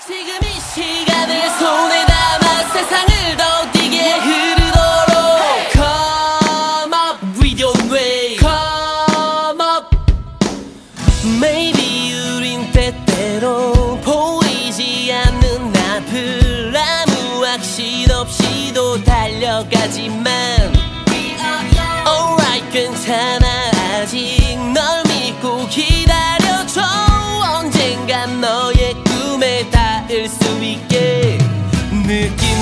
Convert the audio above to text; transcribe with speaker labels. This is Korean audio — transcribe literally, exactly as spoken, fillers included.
Speaker 1: 지금 이 시간을 손에 담아 세상을 더 뛰게 흐르도록 Come up with your way Come up Maybe 우린 때때로 보이지 않는 앞을 아무 확신 없이도 달려가지만 Alright 괜찮아 아직 널 믿고 기다려줘 언젠간 너의 꿈에 닿을 수 있게 느낌